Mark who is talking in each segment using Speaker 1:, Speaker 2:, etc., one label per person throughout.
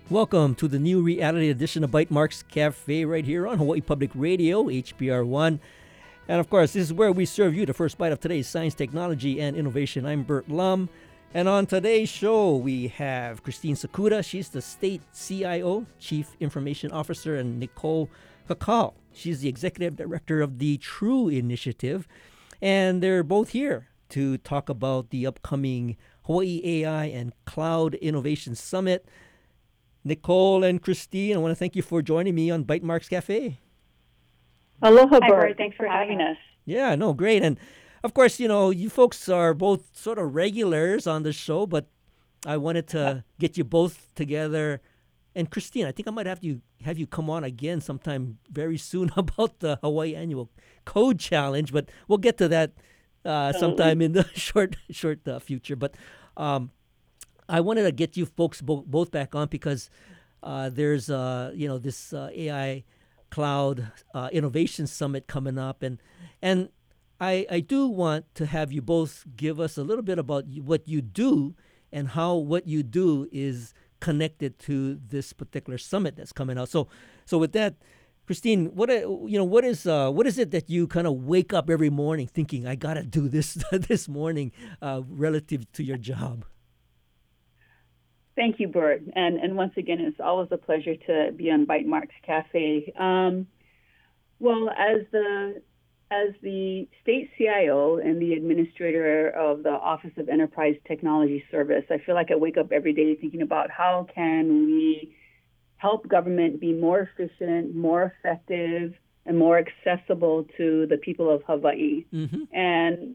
Speaker 1: Welcome to the new reality edition of Bytemarks Cafe right here on Hawaii Public Radio, HBR1. And of course, this is where we serve you the first bite of today's science, technology, and innovation. I'm Bert Lum. And on today's show, we have Christine Sakuda. She's the state CIO, Chief Information Officer, and Nicole Kakal. She's the Executive Director of the True Initiative. And they're both here to talk about the upcoming Hawaii AI and Cloud Innovation Summit. Nicole and Christine, I want to thank you for joining me on Bytemarks Cafe.
Speaker 2: Aloha,
Speaker 3: Hi,
Speaker 2: Bert.
Speaker 3: Thanks for having us.
Speaker 1: Yeah, no, great. And of course, you folks are both sort of regulars on the show, but I wanted to get you both together. And Christine, I think I might have you come on again sometime very soon about the Hawaii Annual Code Challenge, but we'll get to that sometime in the short future. But I wanted to get you folks both back on because there's this AI Cloud Innovation Summit coming up, and I do want to have you both give us a little bit about what you do and how what you do is connected to this particular summit that's coming out. So with that, Christine, what is it that you kind of wake up every morning thinking I gotta do this this morning relative to your job?
Speaker 2: Thank you, Bert. And once again, it's always a pleasure to be on Bytemarks Cafe. Well, as the state CIO and the administrator of the Office of Enterprise Technology Service, I feel like I wake up every day thinking about how can we help government be more efficient, more effective, and more accessible to the people of Hawaii. Mm-hmm. And,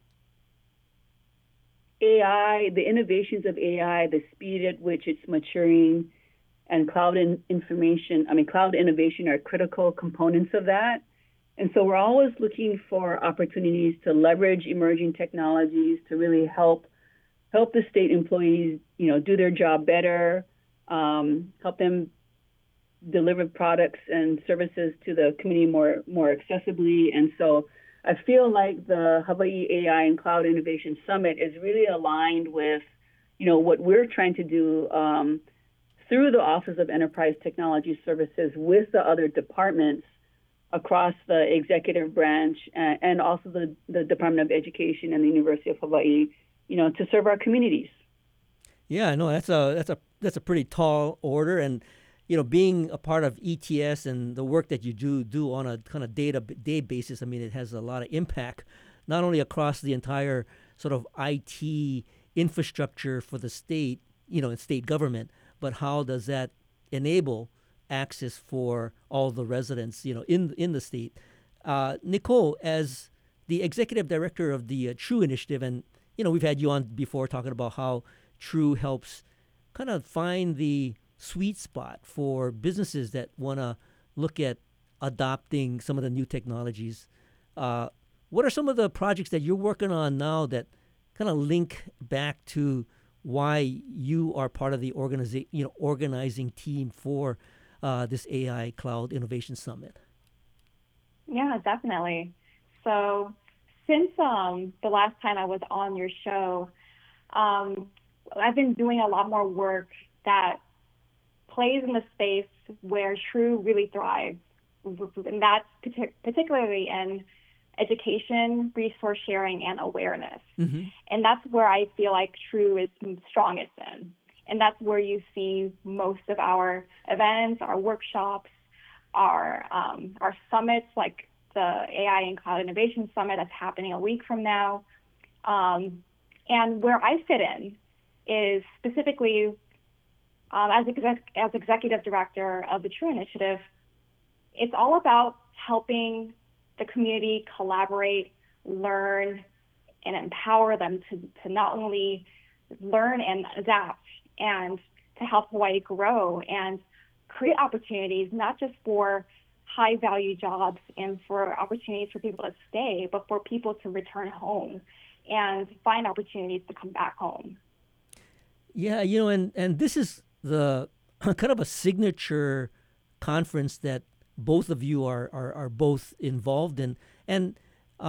Speaker 2: AI, the innovations of AI, the speed at which it's maturing, and cloud innovation are critical components of that. And so we're always looking for opportunities to leverage emerging technologies to really help the state employees, do their job better, help them deliver products and services to the community more accessibly. And so I feel like the Hawaii AI and Cloud Innovation Summit is really aligned with, what we're trying to do through the Office of Enterprise Technology Services with the other departments across the executive branch and also the Department of Education and the University of Hawaii, to serve our communities.
Speaker 1: Yeah, no, that's a pretty tall order, and being a part of ETS and the work that you do on a kind of day-to-day basis, I mean, it has a lot of impact, not only across the entire sort of IT infrastructure for the state, and state government, but how does that enable access for all the residents, in the state. Nicole, as the executive director of the True Initiative, and we've had you on before talking about how True helps kind of find the sweet spot for businesses that want to look at adopting some of the new technologies. What are some of the projects that you're working on now that kind of link back to why you are part of the organizing team for this AI Cloud Innovation Summit?
Speaker 3: Yeah, definitely. So since the last time I was on your show, I've been doing a lot more work that plays in the space where True really thrives, and that's particularly in education, resource sharing, and awareness. Mm-hmm. And that's where I feel like True is strongest in. And that's where you see most of our events, our workshops, our summits, like the AI and Cloud Innovation Summit that's happening a week from now. And where I fit in is specifically as executive director of the True Initiative. It's all about helping the community collaborate, learn, and empower them to not only learn and adapt, and to help Hawaii grow and create opportunities, not just for high-value jobs and for opportunities for people to stay, but for people to return home and find opportunities to come back home.
Speaker 1: Yeah, and this is the kind of a signature conference that both of you are both involved in. And,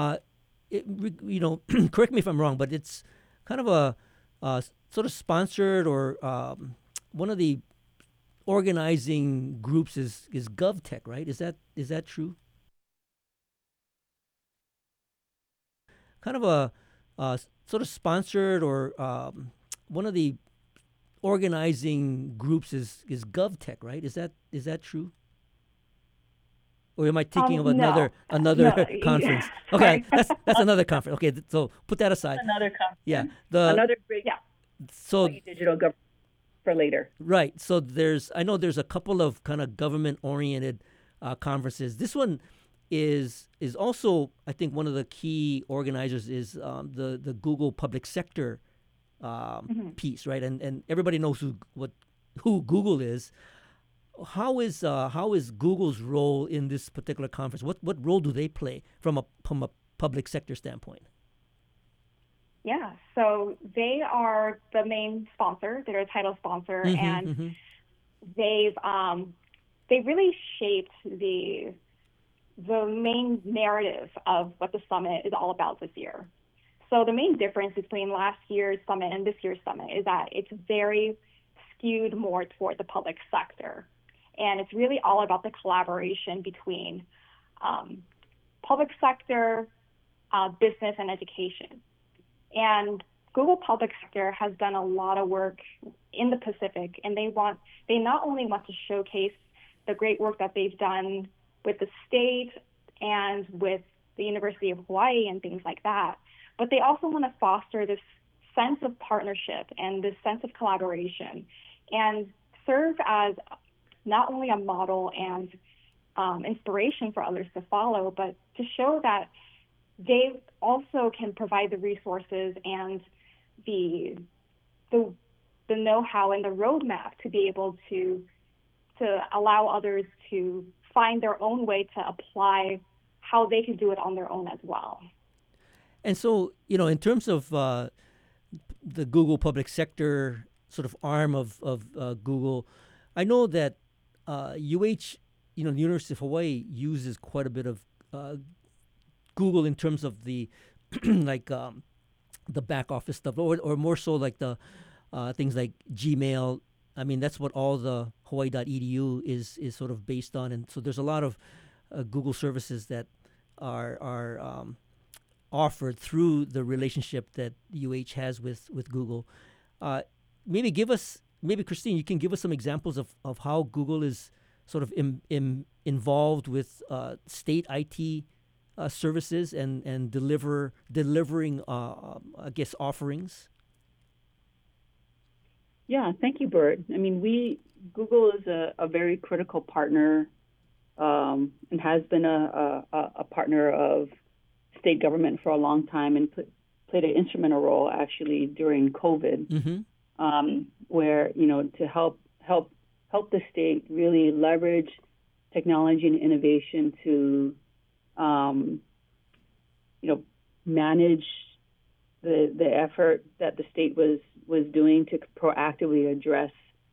Speaker 1: correct me if I'm wrong, but it's kind of a sort of sponsored or one of the organizing groups is GovTech, right? Is that true? Kind of a sort of sponsored or one of the organizing groups is GovTech, right? Is that true? Or am I thinking of
Speaker 3: No,
Speaker 1: another
Speaker 3: no,
Speaker 1: conference? Okay,
Speaker 3: sorry.
Speaker 1: that's another conference. Okay, so put that aside.
Speaker 2: Another
Speaker 1: Yeah,
Speaker 2: conference,
Speaker 1: the
Speaker 2: another great
Speaker 3: Yeah,
Speaker 1: so
Speaker 2: digital government for later.
Speaker 1: right. So I know there's a couple of kind of government oriented conferences. This one is also, I think, one of the key organizers is the Google public sector
Speaker 3: hmm
Speaker 1: piece, right? And everybody knows who Google is. How is Google's role in this particular conference? What role do they play from a public sector standpoint?
Speaker 3: yeah. So they are the main sponsor. They're a title sponsor,
Speaker 1: Mm-hmm,
Speaker 3: and
Speaker 1: mm-hmm.
Speaker 3: they really shaped the main narrative of what the summit is all about this year. So the main difference between last year's summit and this year's summit is that it's very skewed more toward the public sector. And it's really all about the collaboration between public sector, business, and education. And Google Public Sector has done a lot of work in the Pacific, and they not only want to showcase the great work that they've done with the state and with the University of Hawaii and things like that, but they also want to foster this sense of partnership and this sense of collaboration and serve as not only a model and inspiration for others to follow, but to show that they also can provide the resources and the know-how and the roadmap to be able to allow others to find their own way to apply how they can do it on their own as well.
Speaker 1: And so, in terms of the Google public sector sort of arm of Google, I know that UH, the University of Hawaii uses quite a bit of Google in terms of the like the back office stuff, or more so like the things like Gmail. I mean, that's what all the Hawaii.edu is sort of based on, and so there's a lot of Google services that are offered through the relationship that UH has with Google. Maybe Christine, you can give us some examples of how Google is sort of involved with state IT services and delivering, I guess, offerings.
Speaker 2: Yeah, thank you, Bert. I mean, Google is a very critical partner and has been a partner of state government for a long time and played an instrumental role actually during COVID,
Speaker 1: Mm-hmm.
Speaker 2: where to help the state really leverage technology and innovation to manage the effort that the state was doing to proactively address,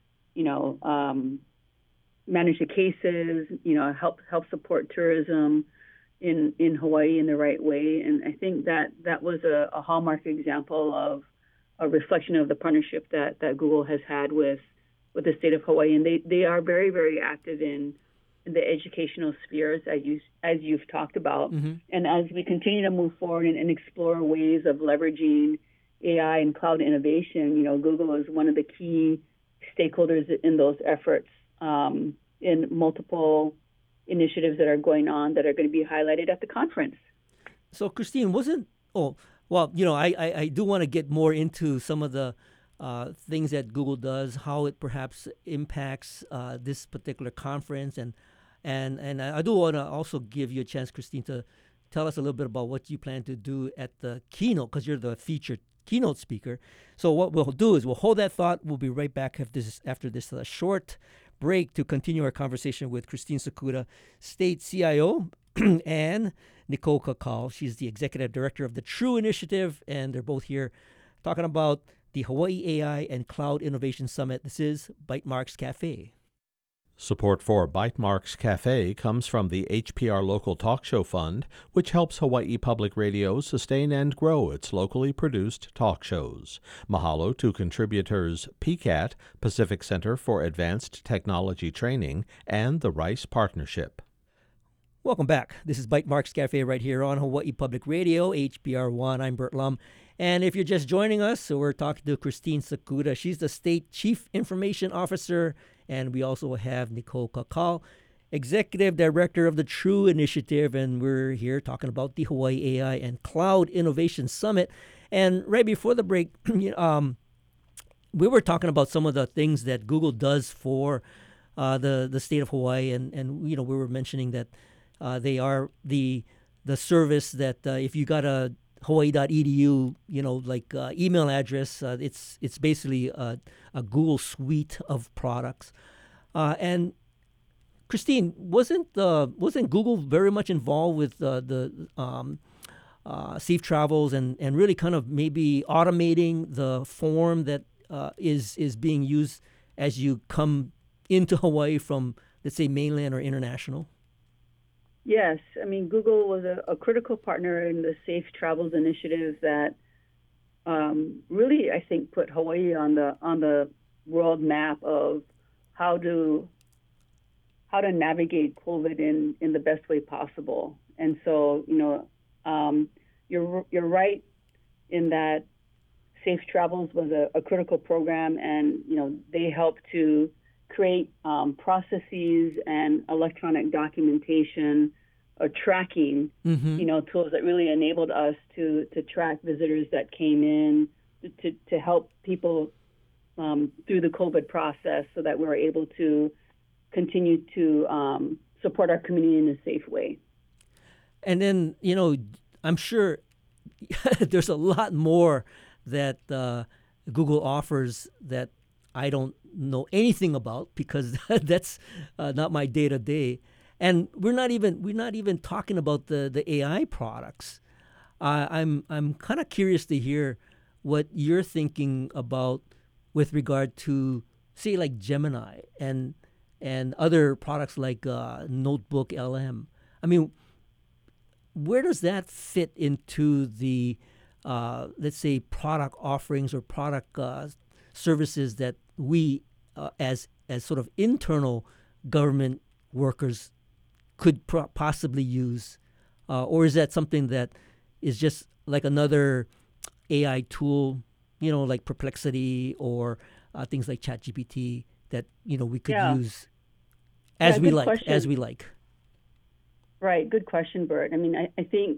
Speaker 2: manage the cases, help support tourism in Hawaii in the right way. And I think that was a hallmark example of a reflection of the partnership that Google has had with the state of Hawaii. And they are very, very active in the educational spheres, as you've talked about.
Speaker 1: Mm-hmm.
Speaker 2: And as we continue to move forward and explore ways of leveraging AI and cloud innovation, Google is one of the key stakeholders in those efforts, in multiple initiatives that are going on that are going to be highlighted at the conference.
Speaker 1: So, Christine, I do want to get more into some of the things that Google does, how it perhaps impacts this particular conference, and I do want to also give you a chance, Christine, to tell us a little bit about what you plan to do at the keynote, because you're the featured keynote speaker. So what we'll do is we'll hold that thought. We'll be right back after this short break to continue our conversation with Christine Sakuda, State CIO, and Nicole Kakal. She's the Executive Director of the True Initiative, and they're both here talking about the Hawaii AI and Cloud Innovation Summit. This is Bytemarks Cafe.
Speaker 4: Support for Bytemarks Cafe comes from the HPR Local Talk Show Fund, which helps Hawaii Public Radio sustain and grow its locally produced talk shows. Mahalo to contributors PCAT, Pacific Center for Advanced Technology Training, and the Rice Partnership.
Speaker 1: Welcome back. This is Bytemarks Cafe right here on Hawaii Public Radio, HPR1. I'm Bert Lum. And if you're just joining us, so we're talking to Christine Sakuda. She's the State Chief Information Officer. And we also have Nicole Kakal, Executive Director of the True Initiative. And we're here talking about the Hawaii AI and Cloud Innovation Summit. And right before the break, we were talking about some of the things that Google does for the state of Hawaii. And we were mentioning that they are the service that if you got a hawaii.edu, email address, it's basically a Google suite of products. And Christine, wasn't Google very much involved with the safe travels and really kind of maybe automating the form that is being used as you come into Hawaii from, let's say, mainland or international?
Speaker 2: Yes, I mean, Google was a critical partner in the Safe Travels initiative that really, I think, put Hawaii on the world map of how to navigate COVID in the best way possible. And so, you're right in that Safe Travels was a critical program, and they helped to create processes and electronic documentation or tracking, tools that really enabled us to track visitors that came in, to help people through the COVID process so that we were able to continue to support our community in a safe way.
Speaker 1: And then, I'm sure there's a lot more that Google offers that I don't know anything about because that's not my day-to-day. And we're not even talking about the AI products. I'm kind of curious to hear what you're thinking about with regard to, say, like Gemini and other products like Notebook LM. I mean, where does that fit into the let's say product offerings or product services that we as sort of internal government workers could possibly use, or is that something that is just like another AI tool, like Perplexity or things like ChatGPT that we could use as we like?
Speaker 2: Right, good question, Bert. I mean, I think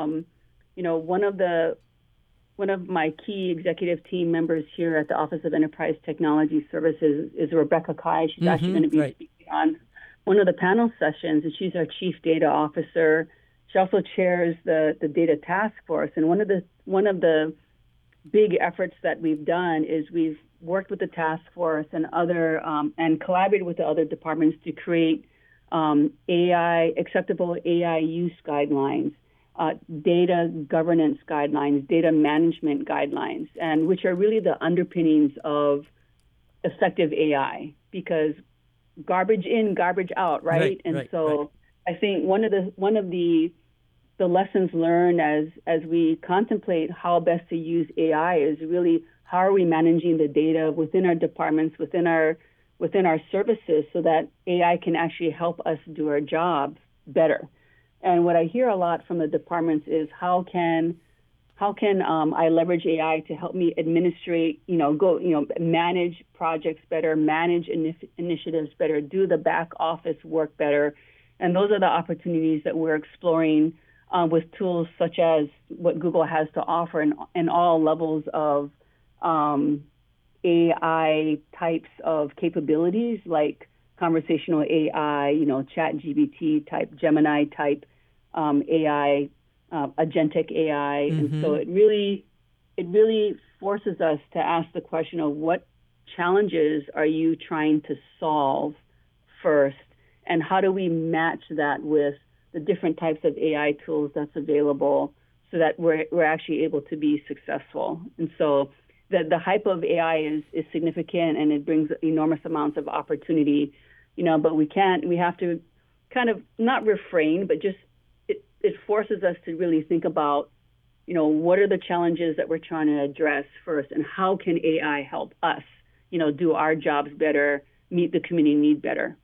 Speaker 2: one of my key executive team members here at the Office of Enterprise Technology Services is Rebecca Kai. She's actually going to be speaking on one of the panel sessions, and she's our Chief Data Officer. She also chairs the Data Task Force. And one of the big efforts that we've done is we've worked with the task force and and collaborated with the other departments to create acceptable AI use guidelines, data governance guidelines, data management guidelines, and which are really the underpinnings of effective AI, because garbage in, garbage out, right? I think one of the lessons learned as we contemplate how best to use AI is really how are we managing the data within our departments, within our services, so that AI can actually help us do our jobs better. And what I hear a lot from the departments is how can I leverage AI to help me administrate, manage projects better, manage initiatives better, do the back office work better. And those are the opportunities that we're exploring with tools such as what Google has to offer in all levels of AI types of capabilities, like conversational AI, ChatGPT type, Gemini type AI, agentic AI. And so it really forces us to ask the question of what challenges are you trying to solve first, and how do we match that with the different types of AI tools that's available so that we're actually able to be successful. And so the hype of AI is significant, and it brings enormous amounts of opportunity. but we have to kind of not refrain, but just it forces us to really think about, what are the challenges that we're trying to address first, and how can AI help us, do our jobs better, meet the community need better.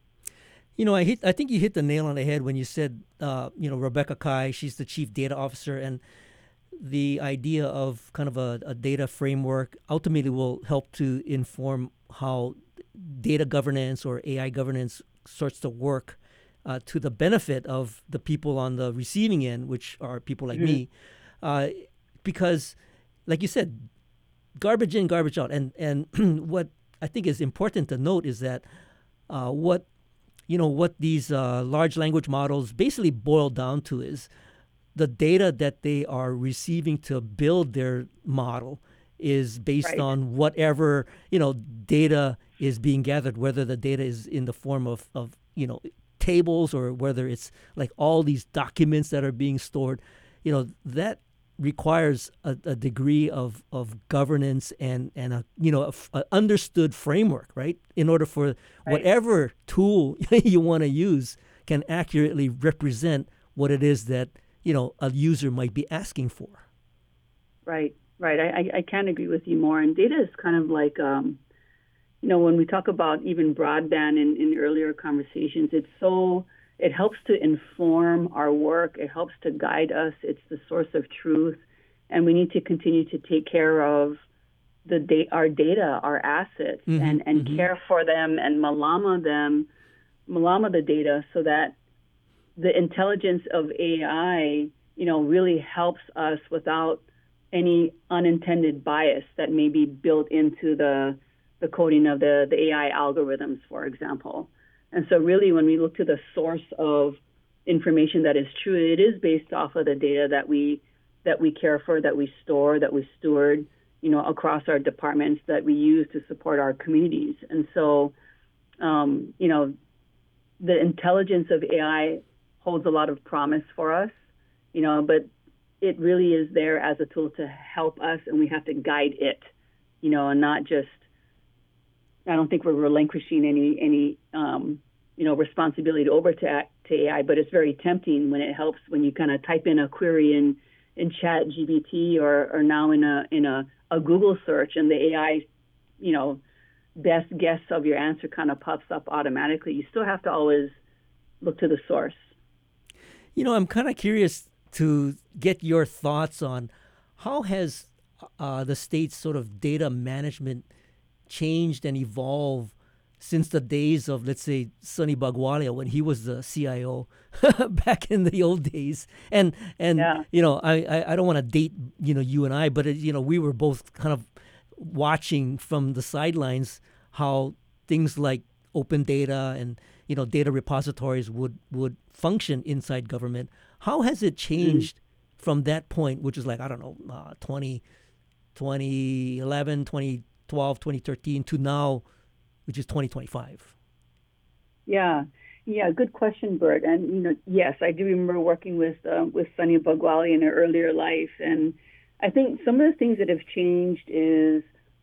Speaker 1: I think you hit the nail on the head when you said, Rebecca Kai, she's the chief data officer, and the idea of kind of a data framework ultimately will help to inform how data governance or AI governance starts to work to the benefit of the people on the receiving end, which are people like me. Because, like you said, garbage in, garbage out. And what I think is important to note is that what these large language models basically boil down to is the data that they are receiving to build their model is based on whatever, data is being gathered, whether the data is in the form of tables or whether it's like all these documents that are being stored. That requires a degree of governance and a understood framework, right? In order for whatever tool you want to use can accurately represent what it is that a user might be asking for.
Speaker 2: Right. I can't agree with you more. And data is kind of like, when we talk about even broadband in earlier conversations, it helps to inform our work. It helps to guide us. It's the source of truth. And we need to continue to take care of our data, our assets, and care for them and malama the data so that the intelligence of AI, really helps us without any unintended bias that may be built into the coding of the AI algorithms, for example. And so really when we look to the source of information that is true, it is based off of the data that we care for, that we store, that we steward, across our departments, that we use to support our communities. And so, the intelligence of AI holds a lot of promise for us, but it really is there as a tool to help us, and we have to guide it, and not just, I don't think we're relinquishing any responsibility over to AI, but it's very tempting when it helps when you kind of type in a query in ChatGPT or now in a Google search, and the AI, best guess of your answer kind of pops up automatically. You still have to always look to the source.
Speaker 1: I'm kind of curious to get your thoughts on how has the state's sort of data management changed and evolved since the days of, let's say, Sunny Bagwalia when he was the CIO back in the old days. And I don't want to date, you and I, but, we were both kind of watching from the sidelines how things like open data and, data repositories would function inside government. How has it changed from that point, which is like, 2011, 2012, 2013 to now, which is 2025?
Speaker 2: Yeah, good question, Bert. And yes, I do remember working with Sunny Bagwali in her earlier life, and I think some of the things that have changed is,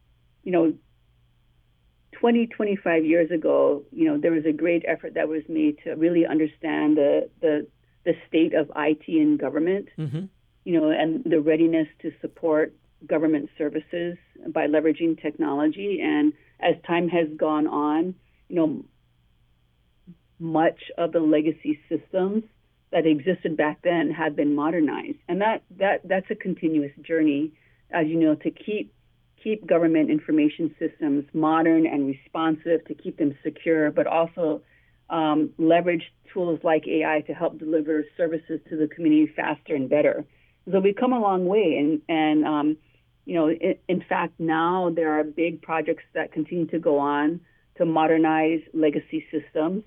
Speaker 2: 25 years ago, there was a great effort that was made to really understand the state of IT in government, and the readiness to support government services by leveraging technology. And as time has gone on, much of the legacy systems that existed back then have been modernized. And that's a continuous journey, as you know, to keep government information systems modern and responsive, to keep them secure, but also leverage tools like AI to help deliver services to the community faster and better. So we've come a long way, and in fact, now there are big projects that continue to go on to modernize legacy systems,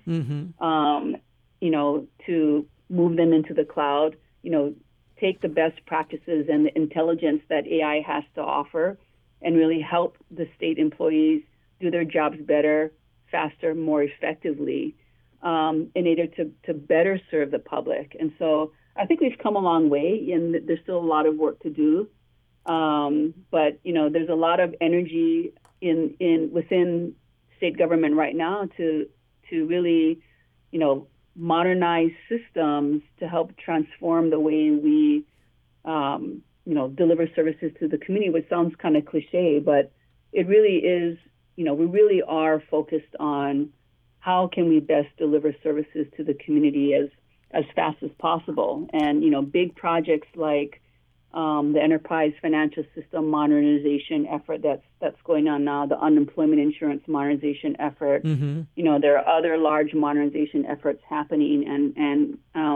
Speaker 2: to move them into the cloud, take the best practices and the intelligence that AI has to offer and really help the state employees do their jobs better, faster, more effectively, in order to better serve the public. And so I think we've come a long way, and there's still a lot of work to do. But there's a lot of energy within state government right now to to really, modernize systems to help transform the way we, deliver services to the community, which sounds kind of cliche, but it really is, we really are focused on how can we best deliver services to the community as fast as possible. And, big projects like the enterprise financial system modernization effort that's going on now, the unemployment insurance modernization effort. There are other large modernization efforts happening, and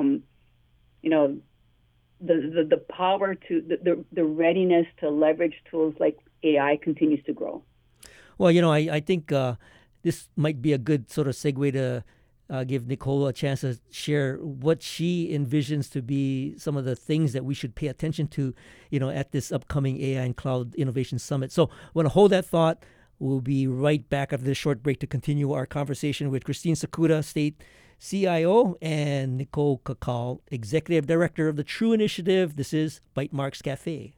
Speaker 2: the power to the readiness to leverage tools like AI continues to grow.
Speaker 1: Well, I think this might be a good sort of segue to give Nicole a chance to share what she envisions to be some of the things that we should pay attention to, at this upcoming AI and Cloud Innovation Summit. So I want to hold that thought. We'll be right back after this short break to continue our conversation with Christine Sakuda, State CIO, and Nicole Kakal, Executive Director of the True Initiative. This is Bytemarks Cafe.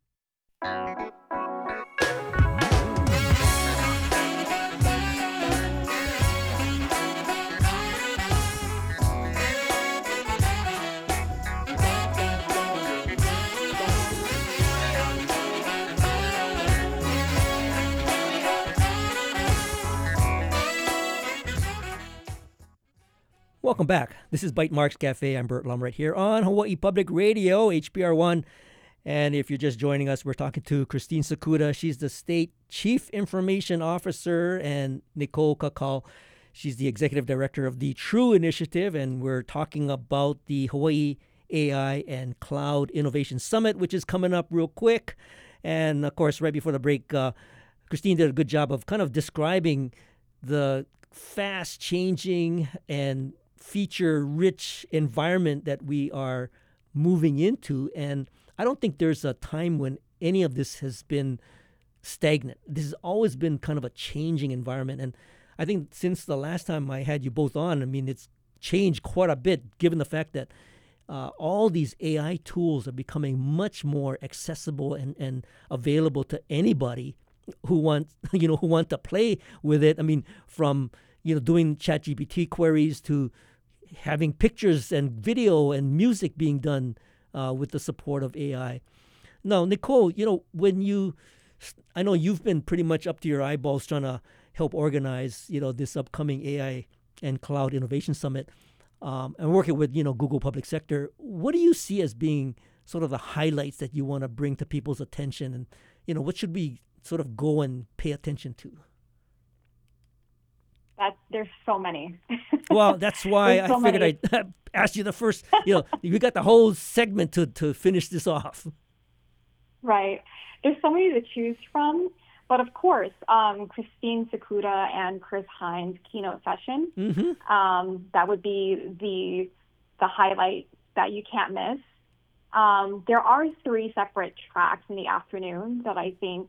Speaker 1: Welcome back. This is Bytemarks Cafe. I'm Bert Lum right here on Hawaii Public Radio, HPR1. And if you're just joining us, we're talking to Christine Sakuda. She's the State Chief Information Officer, and Nicole Kakal. She's the Executive Director of the True Initiative, and we're talking about the Hawaii AI and Cloud Innovation Summit, which is coming up real quick. And, of course, right before the break, Christine did a good job of kind of describing the fast-changing and feature-rich environment that we are moving into. And I don't think there's a time when any of this has been stagnant. This has always been kind of a changing environment. And I think since the last time I had you both on, it's changed quite a bit, given the fact that all these AI tools are becoming much more accessible and available to anybody who want to play with it. From doing ChatGPT queries to having pictures and video and music being done with the support of AI. Now, Nicole, I know you've been pretty much up to your eyeballs trying to help organize, this upcoming AI and Cloud Innovation Summit, and working with, Google Public Sector. What do you see as being sort of the highlights that you want to bring to people's attention, and what should we sort of go and pay attention to?
Speaker 3: There's so many.
Speaker 1: Well, that's why I figured I'd ask you the first. We got the whole segment to finish this off.
Speaker 3: Right. There's so many to choose from. But of course, Christine Sakuda and Chris Hines' keynote session, that would be the highlight that you can't miss. There are 3 separate tracks in the afternoon that I think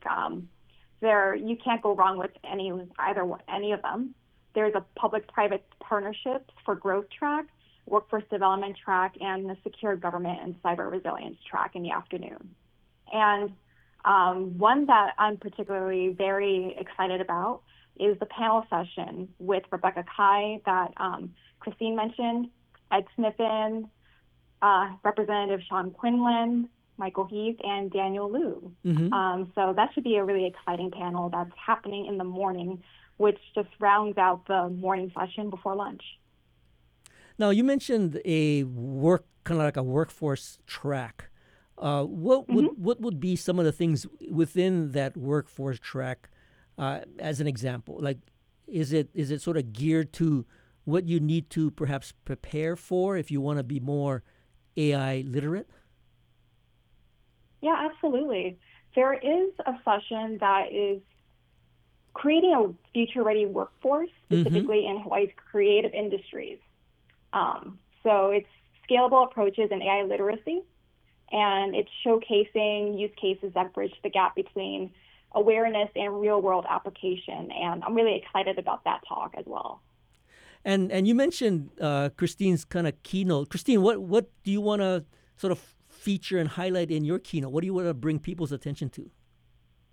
Speaker 3: you can't go wrong with any of them. There's a public-private partnerships for growth track, workforce development track, and the secure government and cyber resilience track in the afternoon. And one that I'm particularly very excited about is the panel session with Rebecca Kai that Christine mentioned, Ed Sniffen, Representative Sean Quinlan, Michael Heath, and Daniel Liu. So that should be a really exciting panel that's happening in the morning, which just rounds out the morning session before lunch.
Speaker 1: Now, you mentioned a workforce track. What would be some of the things within that workforce track, as an example? Like, is it sort of geared to what you need to perhaps prepare for if you want to be more AI literate?
Speaker 3: Yeah, absolutely. There is a session that is creating a future-ready workforce, specifically in Hawaii's creative industries. So it's scalable approaches in AI literacy, and it's showcasing use cases that bridge the gap between awareness and real-world application. And I'm really excited about that talk as well.
Speaker 1: And you mentioned Christine's kind of keynote. Christine, what do you want to sort of feature and highlight in your keynote? What do you want to bring people's attention to?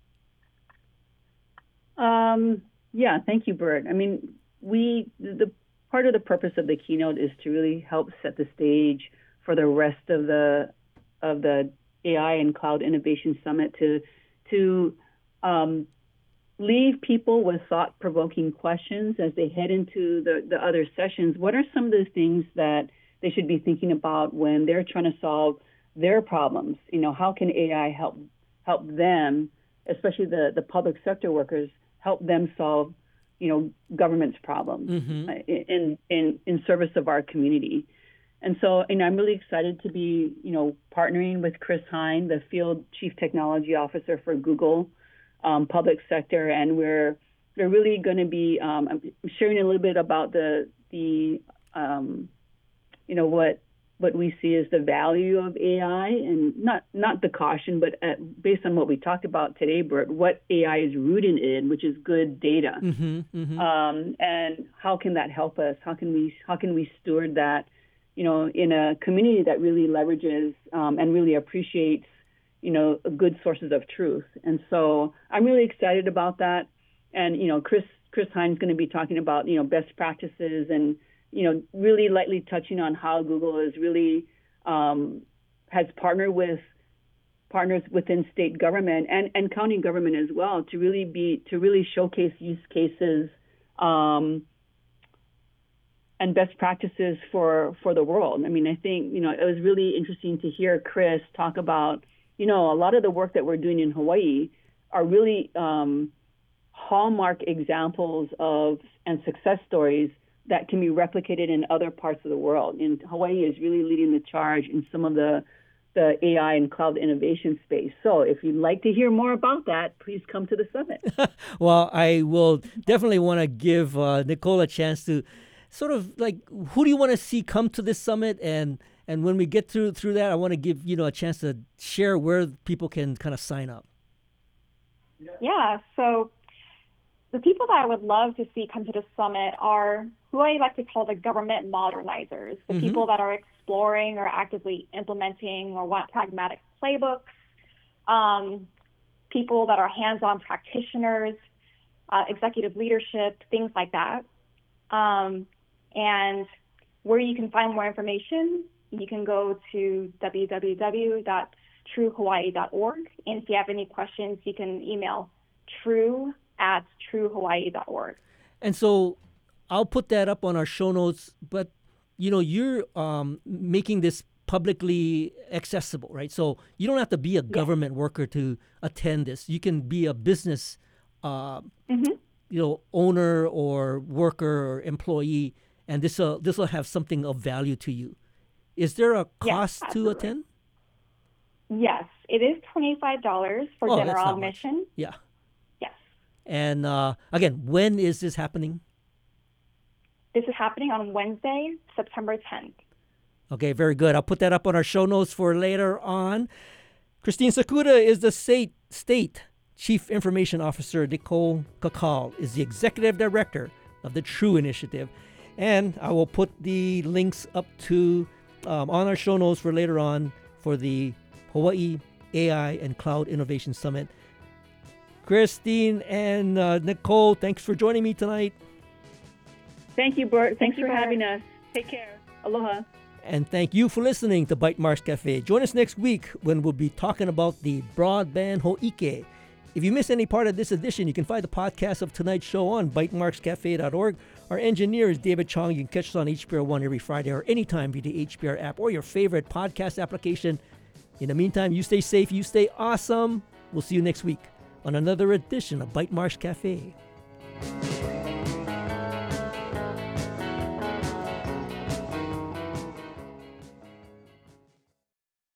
Speaker 2: Yeah, thank you, Bert. The part of the purpose of the keynote is to really help set the stage for the rest of the AI and Cloud Innovation Summit to leave people with thought-provoking questions as they head into the other sessions. What are some of the things that they should be thinking about when they're trying to solve their problems? How can AI help them, especially the public sector workers, help them solve government's problems in service of our community? And so, I'm really excited to be, partnering with Chris Hine, the Field Chief Technology Officer for Google Public Sector, and we're really going to be sharing a little bit about the what we see as the value of AI, and not the caution, but based on what we talked about today, Bert, what AI is rooted in, which is good data, and how can that help us? How can we steward that, in a community that really leverages and really appreciates, good sources of truth. And so I'm really excited about that. And Chris Hine's going to be talking about best practices and really lightly touching on how Google is really has partners within state government and county government as well to really showcase use cases and best practices for the world. I mean, I think it was really interesting to hear Chris talk about a lot of the work that we're doing in Hawaii are really hallmark examples of and success stories that can be replicated in other parts of the world. And Hawaii is really leading the charge in some of the AI and cloud innovation space. So if you'd like to hear more about that, please come to the summit.
Speaker 1: Well, I will definitely want to give Nicole a chance to sort of who do you want to see come to this summit? And when we get through that, I want to give a chance to share where people can kind of sign up.
Speaker 3: Yeah, so the people that I would love to see come to the summit are who I like to call the government modernizers, the people that are exploring or actively implementing or want pragmatic playbooks, people that are hands-on practitioners, executive leadership, things like that. And where you can find more information, you can go to www.truehawaii.org. And if you have any questions, you can email true@truehawaii.org.
Speaker 1: And so I'll put that up on our show notes, but you're making this publicly accessible, right? So you don't have to be a government worker to attend this. You can be a business owner or worker or employee, and this will have something of value to you. Is there a cost to attend?
Speaker 3: Yes, it is $25 for general admission.
Speaker 1: Much. Yeah.
Speaker 3: Yes.
Speaker 1: And again, when is this happening?
Speaker 3: This is happening on Wednesday, September 10th.
Speaker 1: Okay, very good. I'll put that up on our show notes for later on. Christine Sakuda is the State Chief Information Officer. Nicole Kakal is the Executive Director of the True Initiative. And I will put the links up to on our show notes for later on for the Hawaii AI and Cloud Innovation Summit. Christine and Nicole, thanks for joining me tonight.
Speaker 2: Thank you, Bert. Thanks for having us. Take care. Aloha.
Speaker 1: And thank you for listening to Bytemarks Cafe. Join us next week when we'll be talking about the broadband ho'ike. If you miss any part of this edition, you can find the podcast of tonight's show on bytemarkscafe.org. Our engineer is David Chong. You can catch us on HPR One every Friday or anytime via the HPR app or your favorite podcast application. In the meantime, you stay safe, you stay awesome. We'll see you next week on another edition of Bytemarks Cafe.